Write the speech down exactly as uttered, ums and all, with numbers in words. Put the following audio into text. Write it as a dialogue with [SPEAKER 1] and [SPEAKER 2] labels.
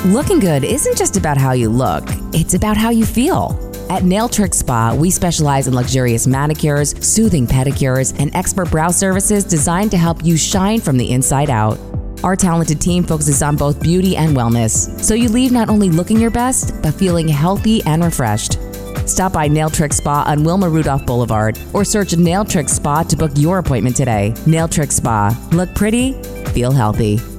[SPEAKER 1] Looking good isn't just about how you look, it's about how you feel. At Nail Trick Spa, we specialize in luxurious manicures, soothing pedicures, and expert brow services designed to help you shine from the inside out. Our talented team focuses on both beauty and wellness, so you leave not only looking your best, but feeling healthy and refreshed. Stop by Nail Trick Spa on Wilma Rudolph Boulevard or search Nail Trick Spa to book your appointment today. Nail Trick Spa. Look pretty, feel healthy.